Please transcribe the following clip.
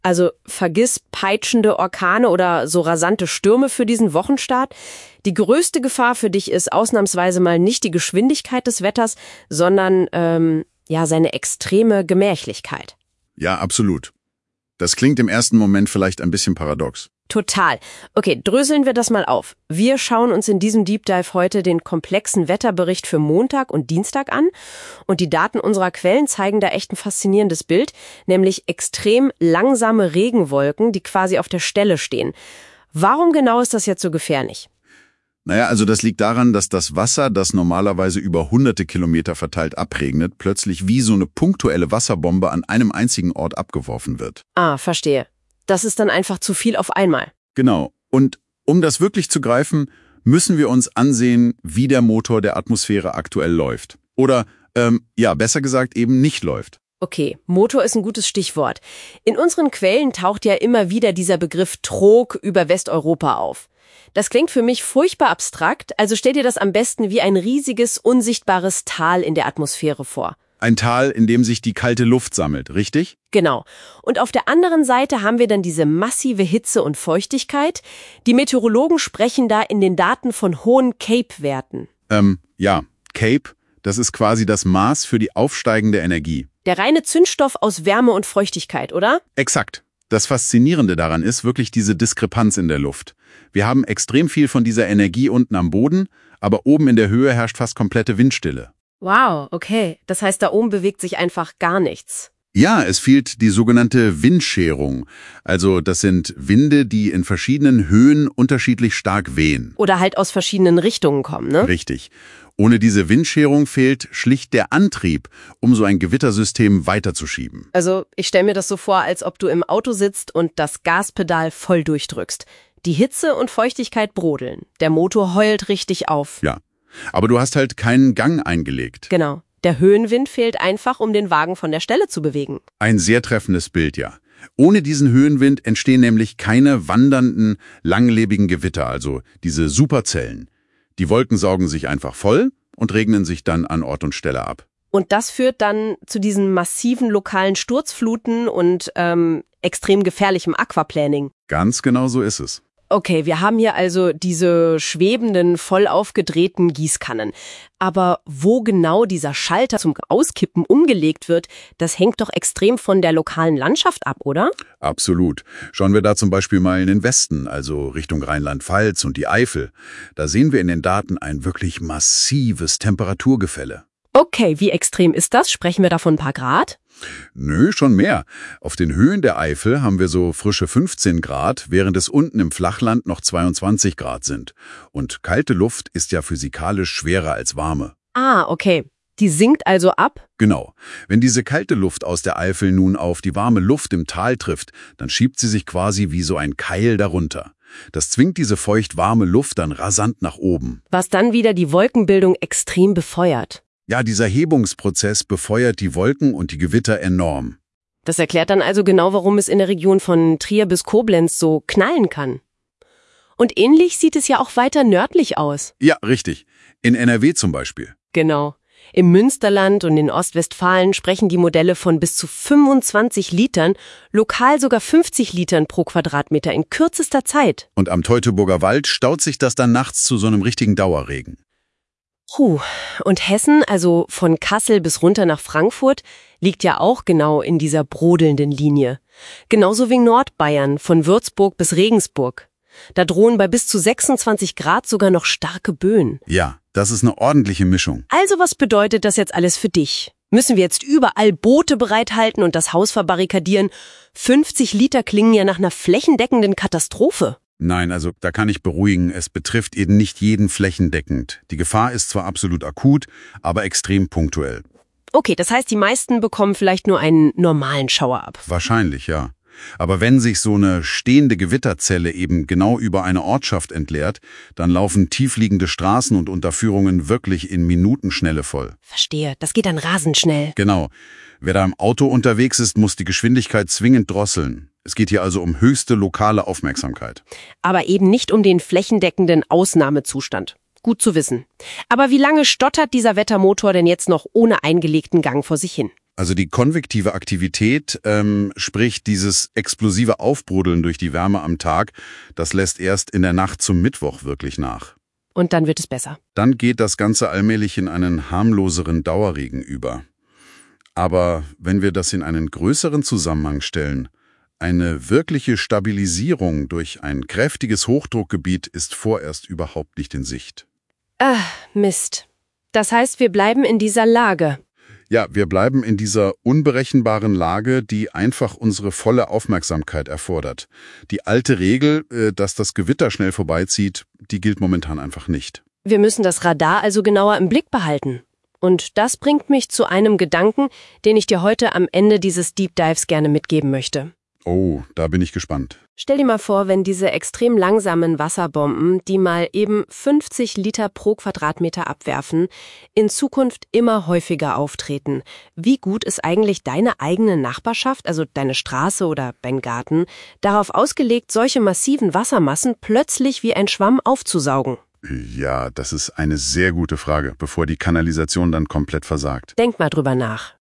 Also vergiss peitschende Orkane oder so rasante Stürme für diesen Wochenstart. Die größte Gefahr für dich ist ausnahmsweise mal nicht die Geschwindigkeit des Wetters, sondern seine extreme Gemächlichkeit. Ja, absolut. Das klingt im ersten Moment vielleicht ein bisschen paradox. Total. Okay, dröseln wir das mal auf. Wir schauen uns in diesem Deep Dive heute den komplexen Wetterbericht für Montag und Dienstag an. Und die Daten unserer Quellen zeigen da echt ein faszinierendes Bild, nämlich extrem langsame Regenwolken, die quasi auf der Stelle stehen. Warum genau ist das jetzt so gefährlich? Naja, also das liegt daran, dass das Wasser, das normalerweise über hunderte Kilometer verteilt abregnet, plötzlich wie so eine punktuelle Wasserbombe an einem einzigen Ort abgeworfen wird. Ah, verstehe. Das ist dann einfach zu viel auf einmal. Genau. Und um das wirklich zu greifen, müssen wir uns ansehen, wie der Motor der Atmosphäre aktuell läuft. Oder, besser gesagt, eben nicht läuft. Okay, Motor ist ein gutes Stichwort. In unseren Quellen taucht ja immer wieder dieser Begriff Trog über Westeuropa auf. Das klingt für mich furchtbar abstrakt, also stell dir das am besten wie ein riesiges, unsichtbares Tal in der Atmosphäre vor. Ein Tal, in dem sich die kalte Luft sammelt, richtig? Genau. Und auf der anderen Seite haben wir dann diese massive Hitze und Feuchtigkeit. Die Meteorologen sprechen da in den Daten von hohen CAPE-Werten. CAPE, das ist quasi das Maß für die aufsteigende Energie. Der reine Zündstoff aus Wärme und Feuchtigkeit, oder? Exakt. Das Faszinierende daran ist wirklich diese Diskrepanz in der Luft. Wir haben extrem viel von dieser Energie unten am Boden, aber oben in der Höhe herrscht fast komplette Windstille. Wow, okay. Das heißt, da oben bewegt sich einfach gar nichts. Ja, es fehlt die sogenannte Windscherung. Also das sind Winde, die in verschiedenen Höhen unterschiedlich stark wehen. Oder halt aus verschiedenen Richtungen kommen, ne? Richtig. Ohne diese Windscherung fehlt schlicht der Antrieb, um so ein Gewittersystem weiterzuschieben. Also ich stelle mir das so vor, als ob du im Auto sitzt und das Gaspedal voll durchdrückst. Die Hitze und Feuchtigkeit brodeln. Der Motor heult richtig auf. Ja, aber du hast halt keinen Gang eingelegt. Genau. Der Höhenwind fehlt einfach, um den Wagen von der Stelle zu bewegen. Ein sehr treffendes Bild, ja. Ohne diesen Höhenwind entstehen nämlich keine wandernden, langlebigen Gewitter, also diese Superzellen. Die Wolken saugen sich einfach voll und regnen sich dann an Ort und Stelle ab. Und das führt dann zu diesen massiven lokalen Sturzfluten und extrem gefährlichem Aquaplaning. Ganz genau so ist es. Okay, wir haben hier also diese schwebenden, voll aufgedrehten Gießkannen. Aber wo genau dieser Schalter zum Auskippen umgelegt wird, das hängt doch extrem von der lokalen Landschaft ab, oder? Absolut. Schauen wir da zum Beispiel mal in den Westen, also Richtung Rheinland-Pfalz und die Eifel. Da sehen wir in den Daten ein wirklich massives Temperaturgefälle. Okay, wie extrem ist das? Sprechen wir da von ein paar Grad? Nö, schon mehr. Auf den Höhen der Eifel haben wir so frische 15 Grad, während es unten im Flachland noch 22 Grad sind. Und kalte Luft ist ja physikalisch schwerer als warme. Ah, okay. Die sinkt also ab? Genau. Wenn diese kalte Luft aus der Eifel nun auf die warme Luft im Tal trifft, dann schiebt sie sich quasi wie so ein Keil darunter. Das zwingt diese feucht-warme Luft dann rasant nach oben. Was dann wieder die Wolkenbildung extrem befeuert. Ja, dieser Hebungsprozess befeuert die Wolken und die Gewitter enorm. Das erklärt dann also genau, warum es in der Region von Trier bis Koblenz so knallen kann. Und ähnlich sieht es ja auch weiter nördlich aus. Ja, richtig. In NRW zum Beispiel. Genau. Im Münsterland und in Ostwestfalen sprechen die Modelle von bis zu 25 Litern, lokal sogar 50 Litern pro Quadratmeter in kürzester Zeit. Und am Teutoburger Wald staut sich das dann nachts zu so einem richtigen Dauerregen. Und Hessen, also von Kassel bis runter nach Frankfurt, liegt ja auch genau in dieser brodelnden Linie. Genauso wie Nordbayern, von Würzburg bis Regensburg. Da drohen bei bis zu 26 Grad sogar noch starke Böen. Ja, das ist eine ordentliche Mischung. Also was bedeutet das jetzt alles für dich? Müssen wir jetzt überall Boote bereithalten und das Haus verbarrikadieren? 50 Liter klingen ja nach einer flächendeckenden Katastrophe. Nein, also da kann ich beruhigen, es betrifft eben nicht jeden flächendeckend. Die Gefahr ist zwar absolut akut, aber extrem punktuell. Okay, das heißt, die meisten bekommen vielleicht nur einen normalen Schauer ab. Wahrscheinlich, ja. Aber wenn sich so eine stehende Gewitterzelle eben genau über eine Ortschaft entleert, dann laufen tiefliegende Straßen und Unterführungen wirklich in Minutenschnelle voll. Verstehe, das geht dann rasend schnell. Genau. Wer da im Auto unterwegs ist, muss die Geschwindigkeit zwingend drosseln. Es geht hier also um höchste lokale Aufmerksamkeit. Aber eben nicht um den flächendeckenden Ausnahmezustand. Gut zu wissen. Aber wie lange stottert dieser Wettermotor denn jetzt noch ohne eingelegten Gang vor sich hin? Also die konvektive Aktivität, sprich dieses explosive Aufbrodeln durch die Wärme am Tag, das lässt erst in der Nacht zum Mittwoch wirklich nach. Und dann wird es besser. Dann geht das Ganze allmählich in einen harmloseren Dauerregen über. Aber wenn wir das in einen größeren Zusammenhang stellen, eine wirkliche Stabilisierung durch ein kräftiges Hochdruckgebiet ist vorerst überhaupt nicht in Sicht. Mist. Das heißt, wir bleiben in dieser Lage. Ja, wir bleiben in dieser unberechenbaren Lage, die einfach unsere volle Aufmerksamkeit erfordert. Die alte Regel, dass das Gewitter schnell vorbeizieht, die gilt momentan einfach nicht. Wir müssen das Radar also genauer im Blick behalten. Und das bringt mich zu einem Gedanken, den ich dir heute am Ende dieses Deep Dives gerne mitgeben möchte. Oh, da bin ich gespannt. Stell dir mal vor, wenn diese extrem langsamen Wasserbomben, die mal eben 50 Liter pro Quadratmeter abwerfen, in Zukunft immer häufiger auftreten. Wie gut ist eigentlich deine eigene Nachbarschaft, also deine Straße oder dein Garten, darauf ausgelegt, solche massiven Wassermassen plötzlich wie ein Schwamm aufzusaugen? Ja, das ist eine sehr gute Frage, bevor die Kanalisation dann komplett versagt. Denk mal drüber nach.